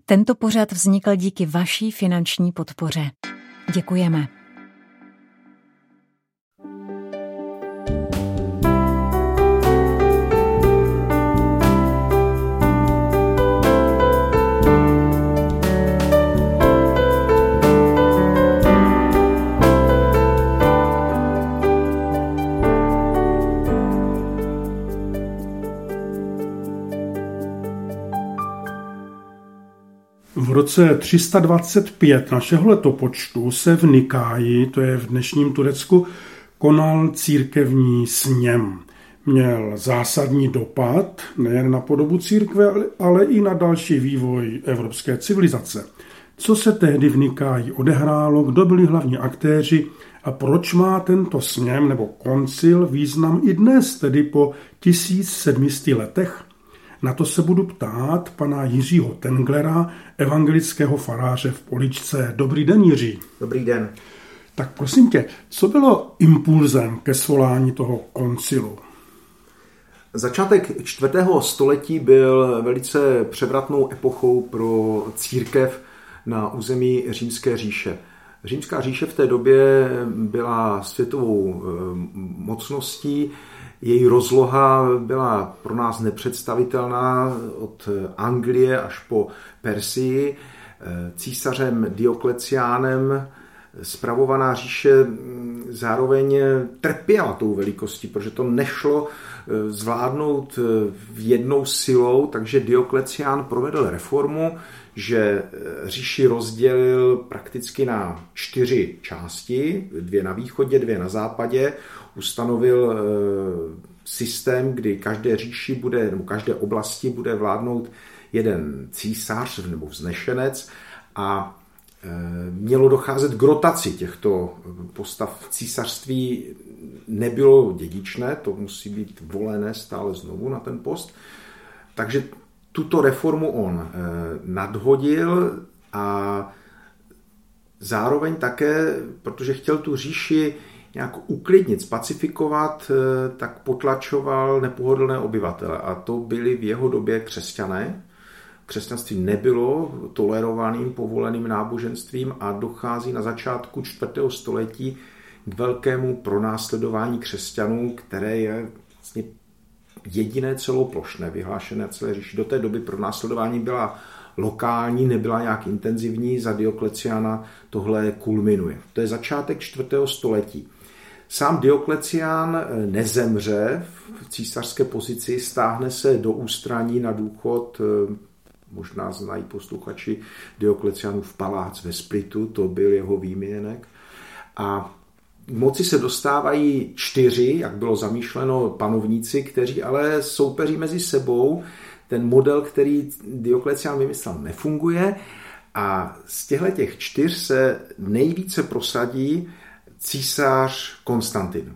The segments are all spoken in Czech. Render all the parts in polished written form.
Tento pořad vznikl díky vaší finanční podpoře. Děkujeme. V roce 325 našeho letopočtu se v Nikáji, to je v dnešním Turecku, konal církevní sněm. Měl zásadní dopad nejen na podobu církve, ale i na další vývoj evropské civilizace. Co se tehdy v Nikáji odehrálo, kdo byli hlavní aktéři a proč má tento sněm nebo koncil význam i dnes, tedy po 1700 letech? Na to se budu ptát pana Jiřího Tenglera, evangelického faráře v Poličce. Dobrý den, Jiří. Dobrý den. Tak prosím tě, co bylo impulzem ke svolání toho koncilu? Začátek 4. století byl velice převratnou epochou pro církev na území Římské říše. Římská říše v té době byla světovou mocností, její rozloha byla pro nás nepředstavitelná od Anglie až po Persii. Císařem Diokleciánem spravovaná říše zároveň trpěla tou velikostí, protože to nešlo zvládnout jednou silou, takže Dioklecián provedl reformu, že říši rozdělil prakticky na 4 části, 2 na východě, 2 na západě, ustanovil systém, kdy každé říši bude, nebo každé oblasti bude vládnout jeden císař nebo vznešenec a mělo docházet k rotaci těchto postav. Císařství nebylo dědičné, to musí být volené stále znovu na ten post, takže tuto reformu on nadhodil a zároveň také, protože chtěl tu říši nějak uklidnit, spacifikovat, tak potlačoval nepohodlné obyvatele. A to byli v jeho době křesťané. Křesťanství nebylo tolerovaným, povoleným náboženstvím a dochází na začátku 4. století k velkému pronásledování křesťanů, které je vlastně jediné celoplošné, vyhlášené celé říši. Do té doby pronásledování byla lokální, nebyla nějak intenzivní, za Diokleciána tohle kulminuje. To je začátek 4. století. Sám Dioklecián nezemře v císařské pozici, stáhne se do ústraní na důchod, možná znají posluchači Diokleciánův palác ve Splitu, to byl jeho výměnek. A moci se dostávají 4, jak bylo zamýšleno, panovníci, kteří ale soupeří mezi sebou. Ten model, který Dioklecián vymyslel, nefunguje a z těch 4 se nejvíce prosadí císař Konstantin.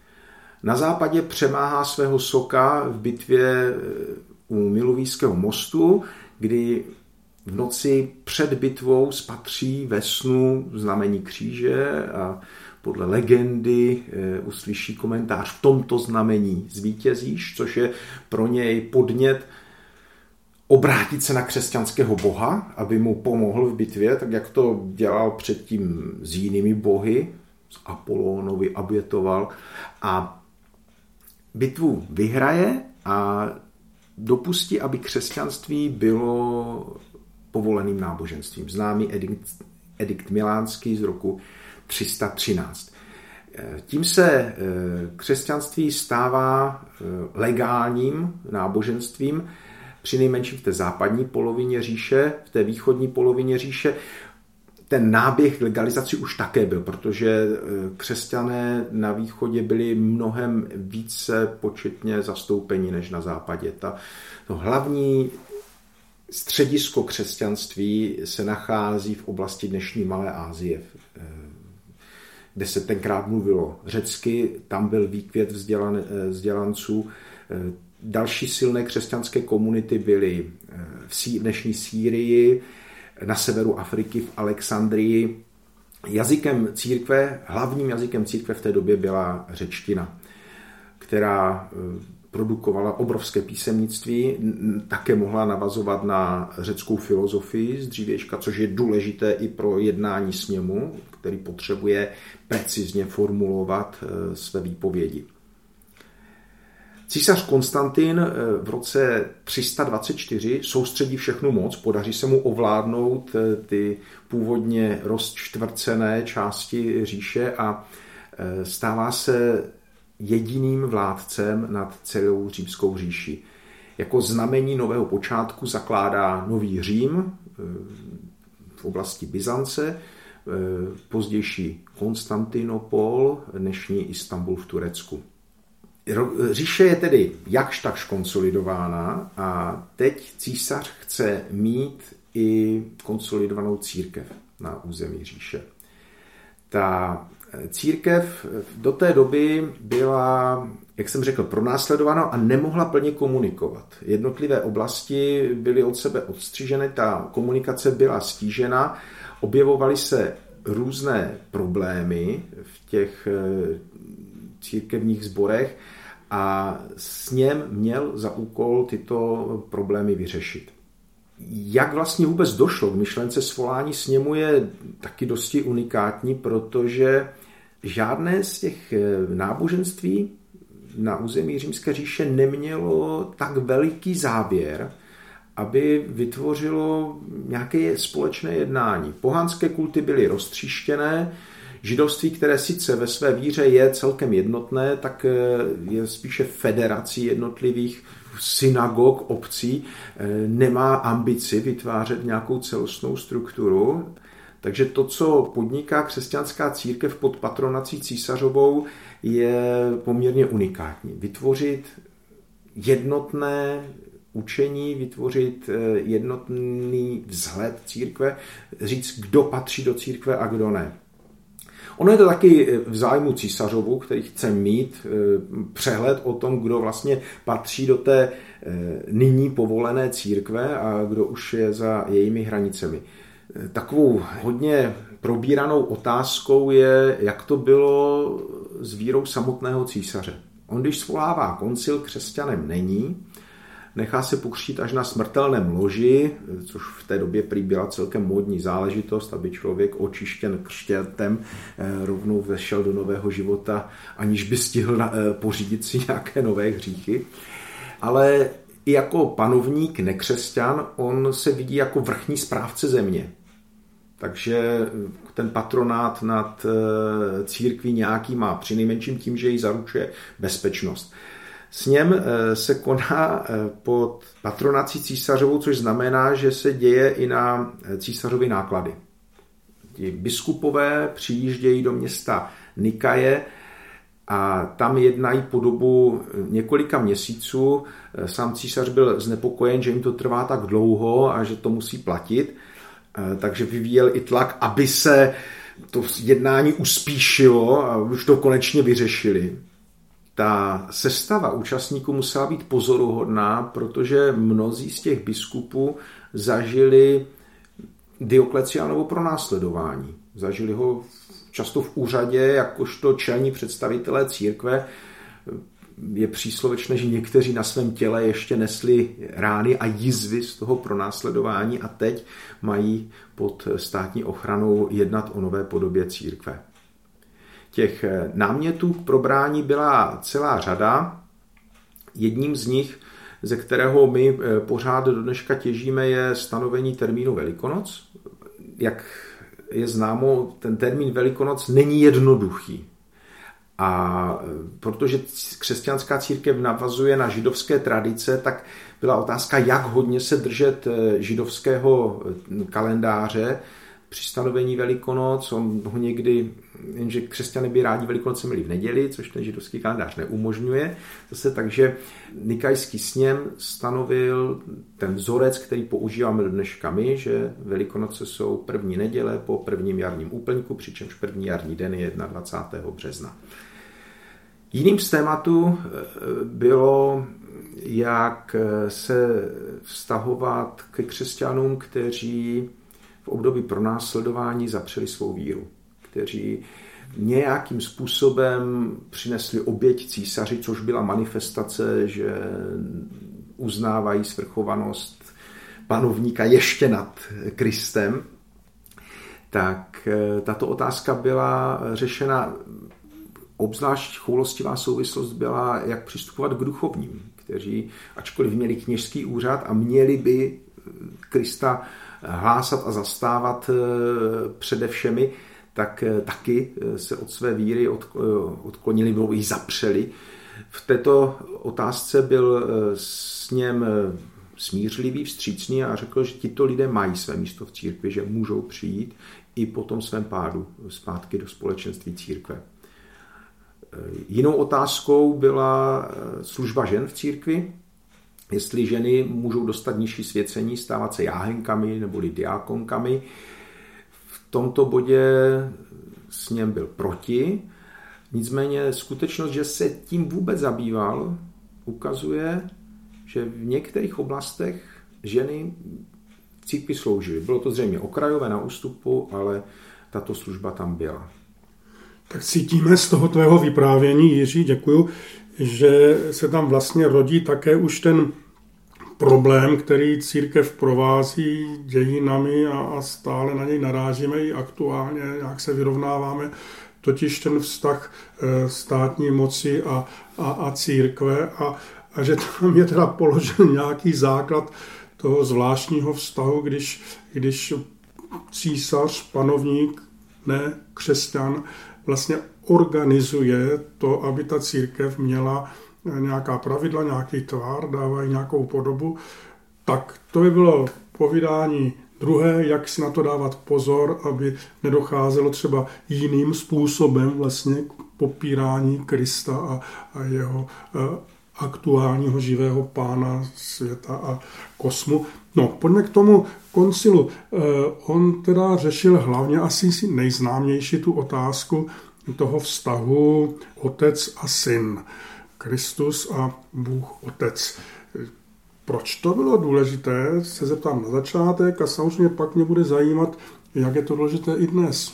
Na západě přemáhá svého soka v bitvě u Milovíského mostu, kdy v noci před bitvou spatří ve snu znamení kříže a podle legendy uslyší komentář: v tomto znamení zvítězíš, což je pro něj podnět obrátit se na křesťanského boha, aby mu pomohl v bitvě, tak jak to dělal předtím s jinými bohy, s Apolónovi obětoval a bitvu vyhraje a dopustí, aby křesťanství bylo povoleným náboženstvím. Známý edikt milánský z roku 313. Tím se křesťanství stává legálním náboženstvím, přinejmenším v té západní polovině říše, v té východní polovině říše. Ten náběh legalizaci už také byl, protože křesťané na východě byli mnohem více početně zastoupeni než na západě. To hlavní středisko křesťanství se nachází v oblasti dnešní Malé Asie, kde se tenkrát mluvilo řecky, tam byl výkvět vzdělanců. Další silné křesťanské komunity byly v dnešní Sýrii, na severu Afriky, v Alexandrii. Jazykem církve, hlavním jazykem církve v té době byla řečtina, která produkovala obrovské písemnictví, také mohla navazovat na řeckou filozofii z dřívějška, což je důležité i pro jednání sněmu, který potřebuje precizně formulovat své výpovědi. Císař Konstantin v roce 324 soustředí všechnu moc, podaří se mu ovládnout ty původně rozčtvrcené části říše a stává se jediným vládcem nad celou římskou říši. Jako znamení nového počátku zakládá nový Řím v oblasti Byzance, pozdější Konstantinopol, dnešní Istanbul v Turecku. Říše je tedy jakž takž konsolidována a teď císař chce mít i konsolidovanou církev na území říše. Ta církev do té doby byla, jak jsem řekl, pronásledována a nemohla plně komunikovat. Jednotlivé oblasti byly od sebe odstřiženy, ta komunikace byla stížena, objevovaly se různé problémy v těch církevních sborech a sněm měl za úkol tyto problémy vyřešit. Jak vlastně vůbec došlo k myšlence svolání sněmu je taky dosti unikátní, protože žádné z těch náboženství na území Římské říše nemělo tak veliký záběr, aby vytvořilo nějaké společné jednání. Pohanské kulty byly roztříštěné, židovství, které sice ve své víře je celkem jednotné, tak je spíše federací jednotlivých synagog, obcí, nemá ambici vytvářet nějakou celostnou strukturu. Takže to, co podniká křesťanská církev pod patronací císařovou, je poměrně unikátní. Vytvořit jednotné učení, vytvořit jednotný vzhled církve, říct, kdo patří do církve a kdo ne. Ono je to taky v zájmu císařovu, který chce mít přehled o tom, kdo vlastně patří do té nyní povolené církve a kdo už je za jejími hranicemi. Takovou hodně probíranou otázkou je, jak to bylo s vírou samotného císaře. On, když svolává koncil, křesťanem není, nechá se pokřtít až na smrtelném loži, což v té době prý byla celkem módní záležitost, aby člověk očištěn křtětem rovnou vešel do nového života, aniž by stihl pořídit si nějaké nové hříchy. Ale i jako panovník nekřesťan, on se vidí jako vrchní správce země. Takže ten patronát nad církví nějaký má, přinejmenším tím, že jí zaručuje bezpečnost. Sněm se koná pod patronací císařovou, což znamená, že se děje i na císařovy náklady. Ti biskupové přijíždějí do města Nikaje a tam jednají po dobu několika měsíců. Sám císař byl znepokojen, že jim to trvá tak dlouho a že to musí platit, takže vyvíjel i tlak, aby se to jednání uspíšilo a už to konečně vyřešili. Ta sestava účastníků musela být pozoruhodná, protože mnozí z těch biskupů zažili Dioklecianovo pronásledování. Zažili ho často v úřadě, jakožto čelní představitelé církve. Je příslovečné, že někteří na svém těle ještě nesli rány a jizvy z toho pronásledování a teď mají pod státní ochranou jednat o nové podobě církve. Těch námětů k probrání byla celá řada. Jedním z nich, ze kterého my pořád do dneška těžíme, je stanovení termínu Velikonoc. Jak je známo, ten termín Velikonoc není jednoduchý. A protože křesťanská církev navazuje na židovské tradice, tak byla otázka, jak hodně se držet židovského kalendáře při stanovení Velikonoc. On ho někdy, jenže křesťané by rádi Velikonoce měli v neděli, což ten židovský kalendář neumožňuje. Zase takže Nikajský sněm stanovil ten vzorec, který používáme do dneška my, že Velikonoce jsou první neděle po prvním jarním úplňku, přičemž první jarní den je 21. března. Jiným z tématů bylo, jak se vztahovat ke křesťanům, kteří v období pronásledování zapřeli svou víru, kteří nějakým způsobem přinesli oběť císaři, což byla manifestace, že uznávají svrchovanost panovníka ještě nad Kristem, tak tato otázka byla řešena, obzvlášť choulostivá souvislost byla, jak přistupovat k duchovním, kteří, ačkoliv měli kněžský úřad a měli by Krista hlásat a zastávat přede všemi, tak taky se od své víry odklonili, nebo ji zapřeli. V této otázce byl sněm smířlivý, vstřícný a řekl, že tito lidé mají své místo v církvi, že můžou přijít i po tom svém pádu zpátky do společenství církve. Jinou otázkou byla služba žen v církvi, jestli ženy můžou dostat nižší svěcení, stávat se jáhenkami neboli diákonkami. V tomto bodě sněm byl proti, nicméně skutečnost, že se tím vůbec zabýval, ukazuje, že v některých oblastech ženy v církvi sloužily. Bylo to zřejmě okrajové na ústupu, ale tato služba tam byla. Tak cítíme z toho tvého vyprávění, Jiří, děkuju, že se tam vlastně rodí také už ten problém, který církev provází dějinami a stále na něj narážíme i aktuálně, jak se vyrovnáváme, totiž ten vztah státní moci a církve a že tam je teda položen nějaký základ toho zvláštního vztahu, když císař, panovník, ne křesťan, vlastně organizuje to, aby ta církev měla nějaká pravidla, nějaký tvar, dávají nějakou podobu, tak to by bylo povídání druhé, jak si na to dávat pozor, aby nedocházelo třeba jiným způsobem vlastně k popírání Krista a jeho aktuálního živého pána světa a kosmu. No, pojďme k tomu koncilu. On teda řešil hlavně asi nejznámější tu otázku toho vztahu otec a syn. Kristus a Bůh Otec. Proč to bylo důležité, se zeptám na začátek a samozřejmě pak mě bude zajímat, jak je to důležité i dnes.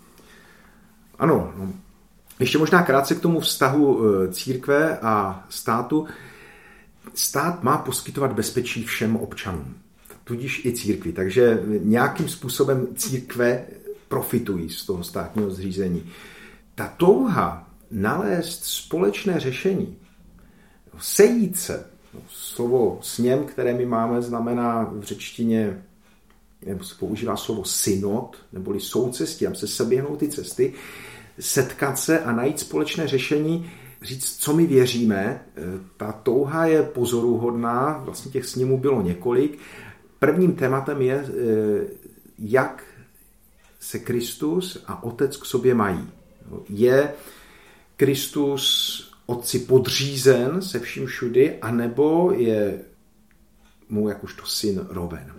Ano, ještě možná krátce k tomu vztahu církve a státu. Stát má poskytovat bezpečí všem občanům, tudíž i církvi, takže nějakým způsobem církve profitují z toho státního zřízení. Ta touha nalézt společné řešení, sejít se, slovo sněm, které my máme, znamená v řečtině, nebo se používá slovo synod, neboli soucestí, tam se seběhnou ty cesty, setkat se a najít společné řešení, říct, co my věříme. Ta touha je pozoruhodná, vlastně těch sněmů bylo několik. Prvním tématem je, jak se Kristus a Otec k sobě mají. Je Kristus Otci podřízen se vším všudy, anebo je mu jakožto syn roven.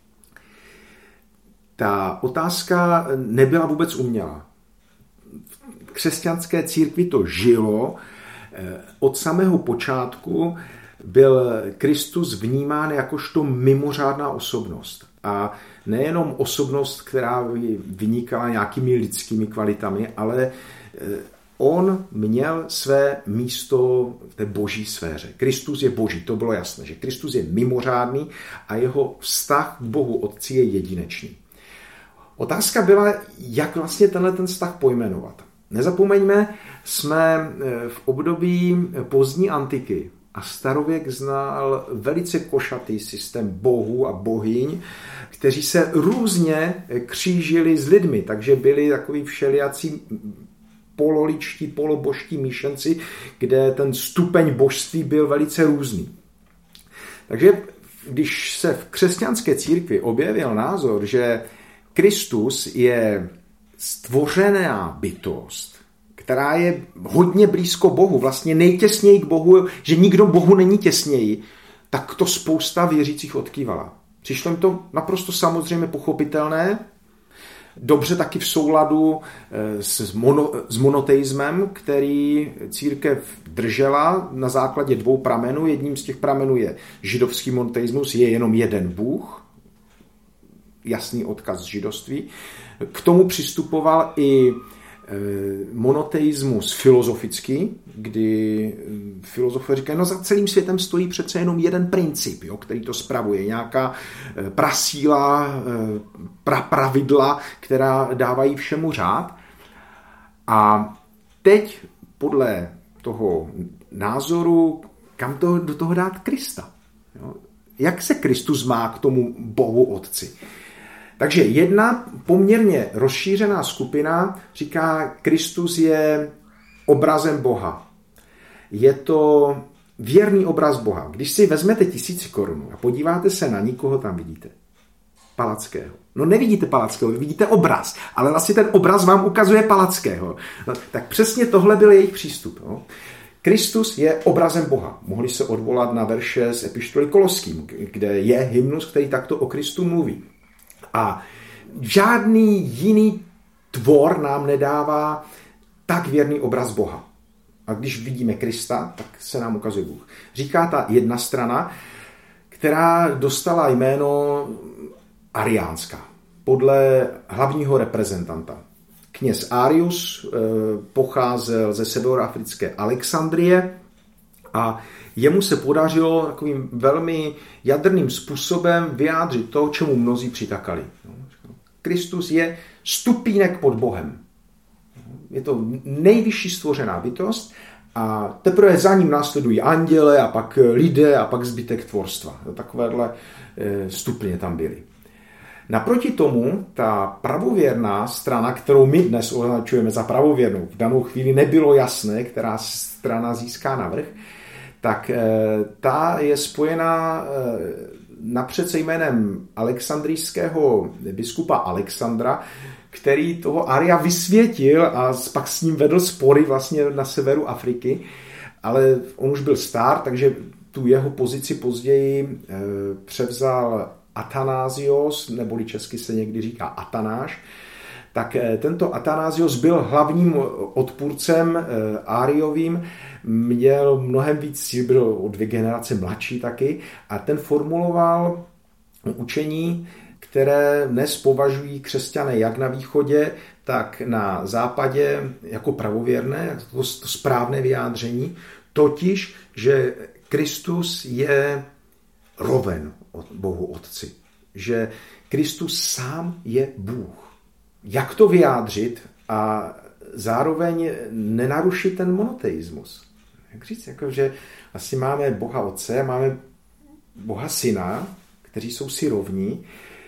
Ta otázka nebyla vůbec umělá. V křesťanské církvi to žilo. Od samého počátku byl Kristus vnímán jakožto mimořádná osobnost. A nejenom osobnost, která vynikala nějakými lidskými kvalitami, ale on měl své místo v té boží sféře. Kristus je boží, to bylo jasné, že Kristus je mimořádný a jeho vztah k Bohu Otci je jedinečný. Otázka byla, jak vlastně ten vztah pojmenovat. Nezapomeňme, jsme v období pozdní antiky a starověk znal velice košatý systém bohů a bohyň, kteří se různě křížili s lidmi, takže byli takový všelijací pololičtí, polobožští míšenci, kde ten stupeň božství byl velice různý. Takže když se v křesťanské církvi objevil názor, že Kristus je stvořená bytost, která je hodně blízko Bohu, vlastně nejtěsněji k Bohu, že nikdo Bohu není těsněji, tak to spousta věřících odkývala. Přišlo jim to naprosto samozřejmě pochopitelné, dobře taky v souladu s monoteismem, který církev držela na základě dvou pramenů. Jedním z těch pramenů je židovský monoteismus, je jenom jeden Bůh, jasný odkaz z židovství. K tomu přistupoval i monoteismus filozofický, kdy filozofové říkají, no za celým světem stojí přece jenom jeden princip, jo, který to spravuje, nějaká prasíla, pravidla, která dávají všemu řád. A teď podle toho názoru, kam to do toho dát Krista? Jo? Jak se Kristus má k tomu Bohu Otci? Takže jedna poměrně rozšířená skupina říká, Kristus je obrazem Boha. Je to věrný obraz Boha. Když si vezmete 1000 korun a podíváte se na nikoho, tam vidíte Palackého. No nevidíte Palackého, vidíte obraz, ale vlastně ten obraz vám ukazuje Palackého. No, tak přesně tohle byl jejich přístup. Jo? Kristus je obrazem Boha. Mohli se odvolat na verše z epištoly Koloským, kde je hymnus, který takto o Kristu mluví. A žádný jiný tvor nám nedává tak věrný obraz Boha. A když vidíme Krista, tak se nám ukazuje Bůh. Říká ta jedna strana, která dostala jméno ariánská, podle hlavního reprezentanta. Kněz Arius pocházel ze severoafrické Alexandrie a jemu se podařilo takovým velmi jadrným způsobem vyjádřit to, čemu mnozí přitakali. Kristus je stupínek pod Bohem. Je to nejvyšší stvořená bytost a teprve za ním následují anděle a pak lidé a pak zbytek tvorstva. Takovéhle stupně tam byly. Naproti tomu ta pravověrná strana, kterou my dnes označujeme za pravověrnou, v danou chvíli nebylo jasné, která strana získá navrch, tak ta je spojená napřed se jménem alexandrijského biskupa Alexandra, který toho Aria vysvětil a pak s ním vedl spory vlastně na severu Afriky, ale on už byl star, takže tu jeho pozici později převzal Atanázios, neboli česky se někdy říká Atanáš, tak tento Atanázios byl hlavním odpůrcem Ariovým, měl mnohem víc, byl o 2 generace mladší taky a ten formuloval učení, které dnes považují křesťané jak na východě, tak na západě jako pravověrné, to správné vyjádření, totiž, že Kristus je roven Bohu Otci, že Kristus sám je Bůh. Jak to vyjádřit a zároveň nenarušit ten monoteismus? Jak říct, jako, že vlastně máme Boha Otce, máme Boha Syna, kteří jsou si rovní.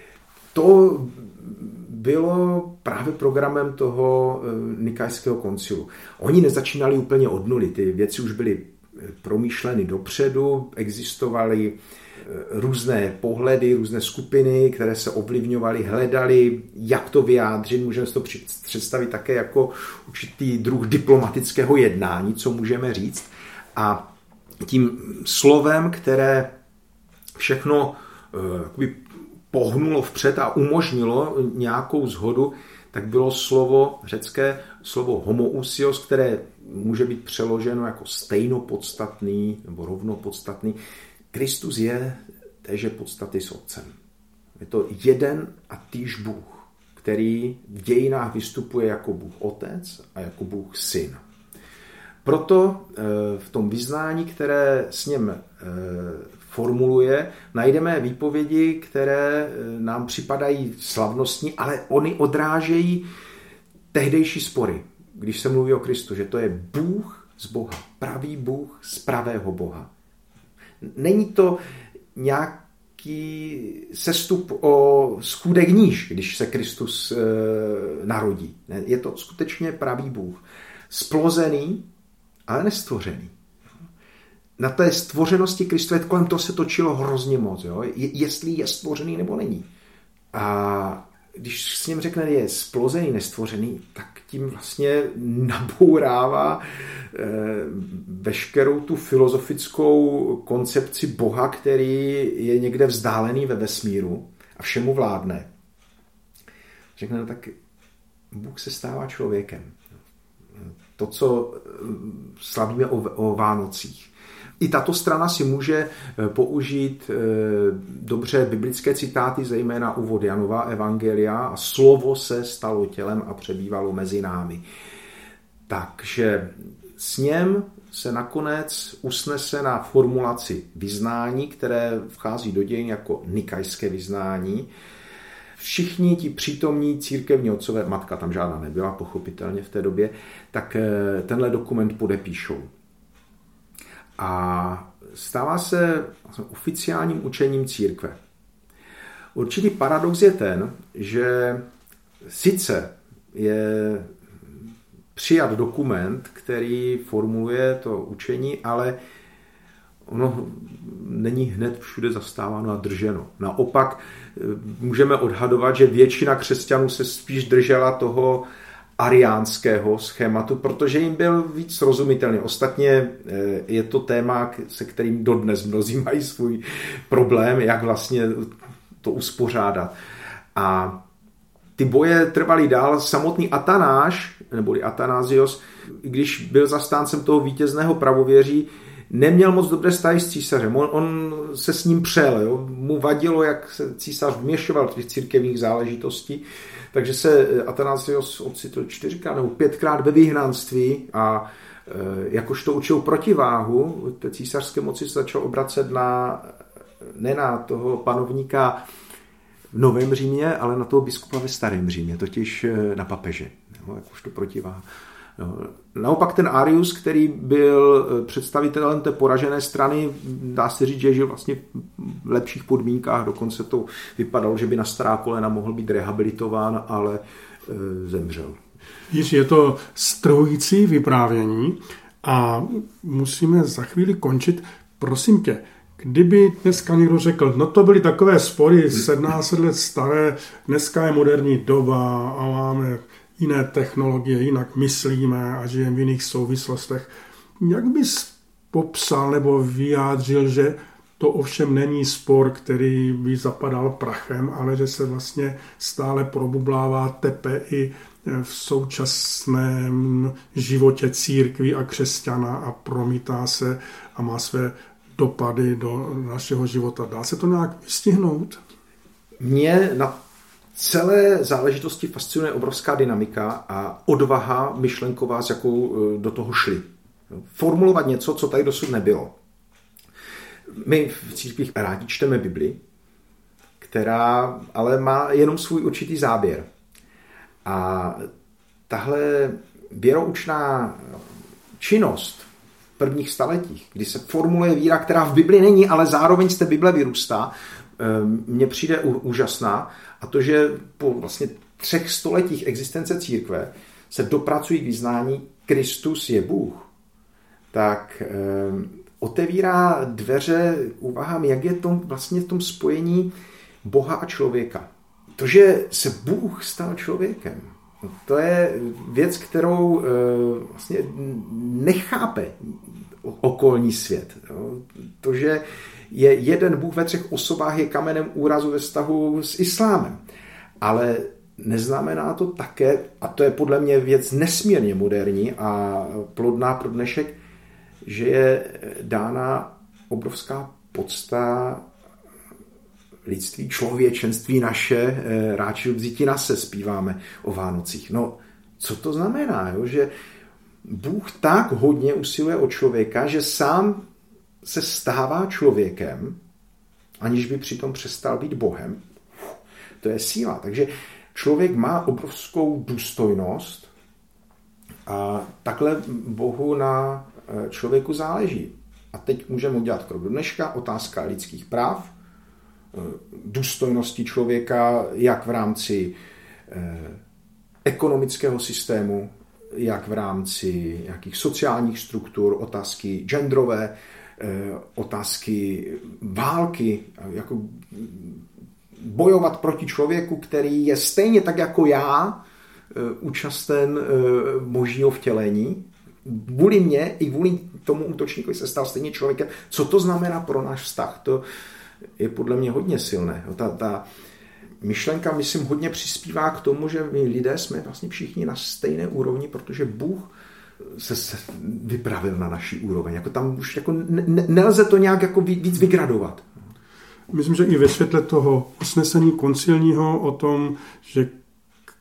To bylo právě programem toho Nikajského koncilu. Oni nezačínali úplně od nuly, ty věci už byly promýšleny dopředu, existovaly různé pohledy, různé skupiny, které se ovlivňovaly, hledali, jak to vyjádřit. Můžeme si to představit také jako určitý druh diplomatického jednání, co můžeme říct. A tím slovem, které všechno pohnulo vpřed a umožnilo nějakou shodu, tak bylo slovo, řecké slovo homoousios, které může být přeloženo jako stejnopodstatný nebo rovnopodstatný. Kristus je téže podstaty s Otcem. Je to jeden a týž Bůh, který v dějinách vystupuje jako Bůh Otec a jako Bůh Syn. Proto v tom vyznání, které s ním formuluje, najdeme výpovědi, které nám připadají slavnostní, ale oni odrážejí tehdejší spory, když se mluví o Kristu, že to je Bůh z Boha, pravý Bůh z pravého Boha. Není to nějaký sestup o schůdek níž, když se Kristus narodí. Je to skutečně pravý Bůh. Splozený, ale nestvořený. Na té stvořenosti Kristové kolem toho se točilo hrozně moc. Jo? Jestli je stvořený nebo není. A když s ním řekne, je splozený, nestvořený, tak tím vlastně nabourává veškerou tu filozofickou koncepci Boha, který je někde vzdálený ve vesmíru a všemu vládne. Řekne, no tak Bůh se stává člověkem. To, co slavíme o Vánocích. I tato strana si může použít dobře biblické citáty, zejména úvod Janova evangelia a slovo se stalo tělem a přebývalo mezi námi. Takže sněm se nakonec usnese na formulaci vyznání, které vchází do dějin jako nikajské vyznání. Všichni ti přítomní církevní otcové, matka tam žádná nebyla, pochopitelně v té době, tak tenhle dokument podepíšou. A stává se oficiálním učením církve. Určitý paradox je ten, že sice je přijat dokument, který formuluje to učení, ale ono není hned všude zastáváno a drženo. Naopak můžeme odhadovat, že většina křesťanů se spíš držela toho ariánského schématu, protože jim byl víc srozumitelný. Ostatně je to téma, se kterým dodnes mnozí mají svůj problém, jak vlastně to uspořádat. A ty boje trvaly dál. Samotný Atanáš, neboli Atanázios, když byl zastáncem toho vítězného pravověří, neměl moc dobré vztahy s císařem. On se s ním přel. Jo? Mu vadilo, jak se císař vměšoval do těch církevních záležitostí. Takže se Atanázios ocitl 4krát nebo 5krát ve vyhnanství a jakožto učil protiváhu té císařské moci se začal obracet ne na toho panovníka v Novém Římě, ale na toho biskupa ve Starém Římě, totiž na papeže, jakožto protiváha. No. Naopak ten Arius, který byl představitelem té poražené strany, dá se říct, že žil vlastně v lepších podmínkách, dokonce to vypadalo, že by na stará kolena mohl být rehabilitován, ale zemřel. Již je to strhující vyprávění a musíme za chvíli končit. Prosím tě, kdyby dneska někdo řekl, no to byly takové spory 17 let staré, dneska je moderní doba a máme jiné technologie, jinak myslíme a žijeme v jiných souvislostech. Jak bys popsal nebo vyjádřil, že to ovšem není spor, který by zapadal prachem, ale že se vlastně stále probublává, tepe i v současném životě církví a křesťana a promítá se a má své dopady do našeho života. Dá se to nějak vystihnout? Mě na celé záležitosti fascinuje obrovská dynamika a odvaha myšlenková, s jakou do toho šli. Formulovat něco, co tady dosud nebylo. My v církvích rádi čteme Bibli, která ale má jenom svůj určitý záběr. A tahle věroučná činnost v prvních staletích, kdy se formuluje víra, která v Bibli není, ale zároveň z té Bible vyrůstá, mně přijde úžasná. A to, že po vlastně 3 stoletích existence církve se dopracují k vyznání Kristus je Bůh, tak otevírá dveře úvahám, jak je to vlastně v tom spojení Boha a člověka. To, že se Bůh stal člověkem, to je věc, kterou vlastně nechápe okolní svět. To, že je jeden Bůh ve 3 osobách, je kamenem úrazu ve vztahu s islámem. Ale neznamená to také, a to je podle mě věc nesmírně moderní a plodná pro dnešek, že je dána obrovská podsta lidství, člověčenství naše, ráči vzítí na se, zpíváme o Vánocích. No, co to znamená? Jo? Že Bůh tak hodně usiluje o člověka, že sám se stává člověkem, aniž by přitom přestal být Bohem. To je síla. Takže člověk má obrovskou důstojnost a takhle Bohu na člověku záleží. A teď můžeme udělat krok do dneška. Otázka lidských práv, důstojnosti člověka, jak v rámci ekonomického systému, jak v rámci nějakých sociálních struktur, otázky genderové, otázky války, jako bojovat proti člověku, který je stejně tak jako já účasten božího vtělení. Kvůli mě i kvůli tomu útočníkovi se stal stejně člověkem. Co to znamená pro náš vztah? To je podle mě hodně silné. Ta myšlenka, myslím, hodně přispívá k tomu, že my lidé jsme vlastně všichni na stejné úrovni, protože Bůh se vypravil na naší úroveň. Jako tam už jako nelze to nějak jako víc vygradovat. Myslím, že i ve světle toho usnesení koncilního o tom, že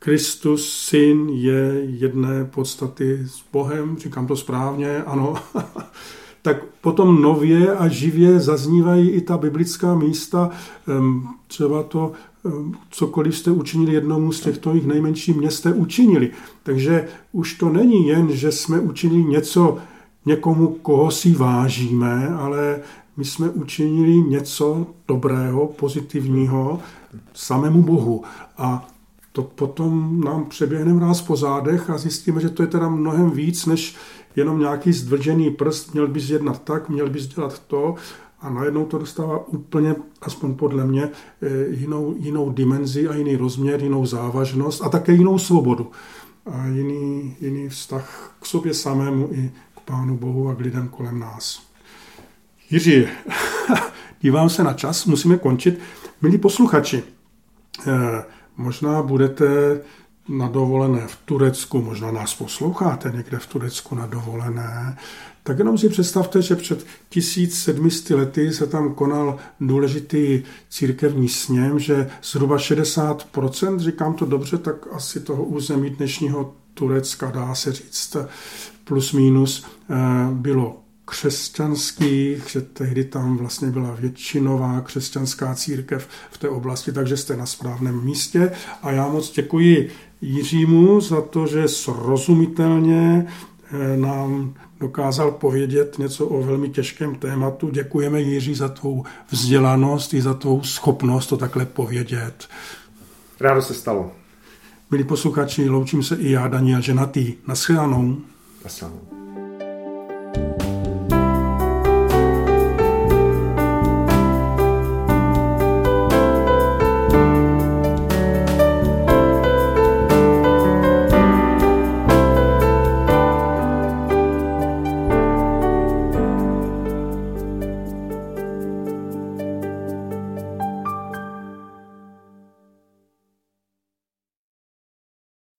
Kristus, syn, je jedné podstaty s Bohem, říkám to správně, ano, tak potom nově a živě zaznívají i ta biblická místa, třeba to, cokoliv jste učinili jednomu z těchto jich nejmenších měst, jste učinili. Takže už to není jen, že jsme učinili něco někomu, koho si vážíme, ale my jsme učinili něco dobrého, pozitivního samému Bohu. A to potom nám přeběhne mráz po zádech a zjistíme, že to je teda mnohem víc, než jenom nějaký zdržený prst, měl bys jednat tak, měl bys dělat to, a najednou to dostává úplně, aspoň podle mě, jinou dimenzi a jiný rozměr, jinou závažnost a také jinou svobodu. A jiný vztah k sobě samému i k Pánu Bohu a k lidem kolem nás. Jiří, dívám se na čas, musíme končit. Milí posluchači, možná budete na dovolené v Turecku, možná nás posloucháte někde v Turecku na dovolené, tak jenom si představte, že před 1700 lety se tam konal důležitý církevní sněm, že zhruba 60%, říkám to dobře, tak asi toho území dnešního Turecka, dá se říct, plus minus, bylo křesťanských, že tehdy tam vlastně byla většinová křesťanská církev v té oblasti, takže jste na správném místě. A já moc děkuji Jiřímu za to, že srozumitelně nám dokázal povědět něco o velmi těžkém tématu. Děkujeme, Jiří, za tvou vzdělanost i za tvou schopnost to takhle povědět. Rádo se stalo. Milí posluchači, loučím se i já, Daniel Ženatý. Naschledanou. Naschledanou.